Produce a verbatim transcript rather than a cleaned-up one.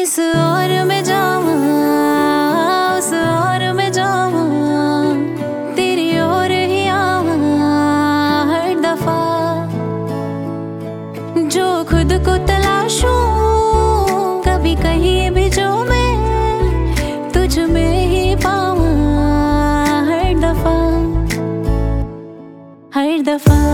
इस और में जावा उस और में जावा तेरी ओर ही आवा हर दफा। जो खुद को तलाशूं कभी कहीं भी जो मैं तुझ में ही पावा हर दफा हर दफा।